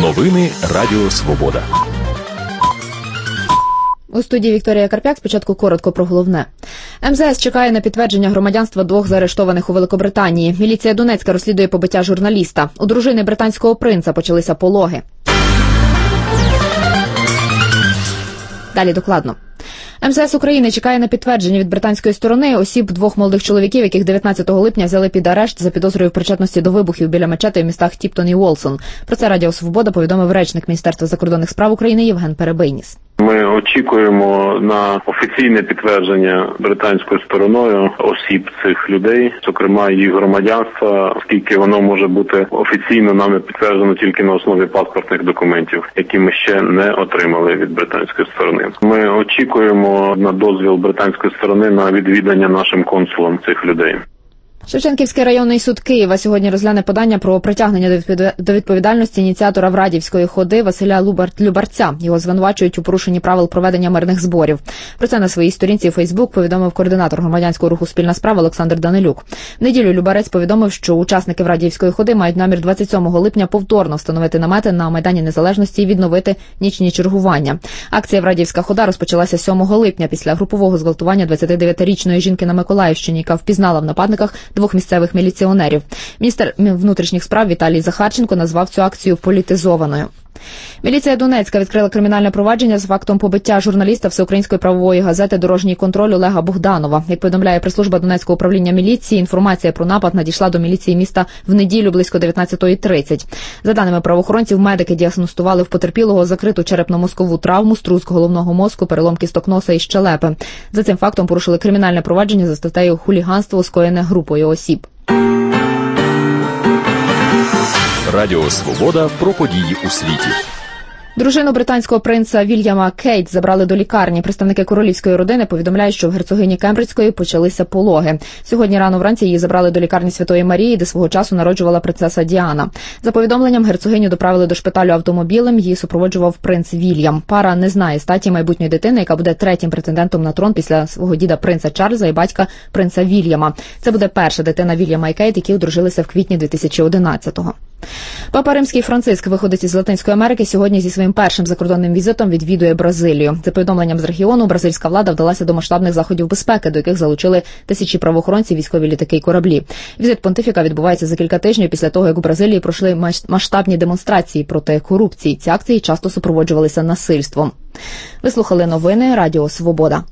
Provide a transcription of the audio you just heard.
Новини Радіо Свобода. У студії Вікторія Карп'як. Спочатку коротко про головне. МЗС чекає на підтвердження громадянства 2 заарештованих у Великобританії. Міліція Донецька розслідує побиття журналіста. У дружини британського принца почалися пологи. Далі докладно. МЗС України чекає на підтвердження від британської сторони осіб 2 молодих чоловіків, яких 19 липня взяли під арешт за підозрою в причетності до вибухів біля мечети в містах Тіптон і Уолсон. Про це Радіо Свобода повідомив речник Міністерства закордонних справ України Євген Перебийніс. Ми очікуємо на офіційне підтвердження британською стороною осіб цих людей, зокрема їх громадянства, оскільки воно може бути офіційно нами підтверджено тільки на основі паспортних документів, які ми ще не отримали від британської сторони. Ми очікуємо на дозвіл британської сторони на відвідання нашим консулом цих людей. Шевченківський районний суд Києва сьогодні розгляне подання про притягнення до відповідальності ініціатора Врадівської ходи Василя Любарця. Його звинувачують у порушенні правил проведення мирних зборів. Про це на своїй сторінці у Фейсбук повідомив координатор громадянського руху «Спільна справа» Олександр Данилюк. В неділю Любарець повідомив, що учасники Врадівської ходи мають намір 27 липня повторно встановити намети на Майдані Незалежності і відновити нічні чергування. Акція «Врадівська хода» розпочалася 7 липня після групового зґвалтування 29-річної жінки на Миколаївщині, яка впізнала в нападниках 2 місцевих міліціонерів. Міністр внутрішніх справ Віталій Захарченко назвав цю акцію політизованою. Міліція Донецька відкрила кримінальне провадження з фактом побиття журналіста всеукраїнської правової газети «Дорожній контроль» Олега Богданова. Як повідомляє прес-служба Донецького управління міліції, інформація про напад надійшла до міліції міста в неділю близько 19:30. За даними правоохоронців, медики діагностували в потерпілого закриту черепно-мозкову травму, струск головного мозку, перелом кісток носа і щелепи. За цим фактом порушили кримінальне провадження за статтею «Хуліганство, скоєне групою осіб». Радіо Свобода про події у світі. Дружину британського принца Вільяма Кейт забрали до лікарні. Представники королівської родини повідомляють, що в герцогині Кембриджської почалися пологи. Сьогодні рано вранці її забрали до лікарні Святої Марії, де свого часу народжувала принцеса Діана. За повідомленням, герцогиню доправили до шпиталю автомобілем, її супроводжував принц Вільям. Пара не знає статі майбутньої дитини, яка буде 3-м претендентом на трон після свого діда принца Чарльза і батька принца Вільяма. Це буде перша дитина Вільяма і Кейт, які одружилися в квітні 2011-го. Папа Римський Франциск, виходить із Латинської Америки, сьогодні зі своїм першим закордонним візитом відвідує Бразилію. За повідомленням з регіону, бразильська влада вдалася до масштабних заходів безпеки, до яких залучили тисячі правоохоронців, військові літаки і кораблі. Візит понтифіка відбувається за кілька тижнів після того, як у Бразилії пройшли масштабні демонстрації проти корупції. Ці акції часто супроводжувалися насильством. Ви слухали новини Радіо Свобода.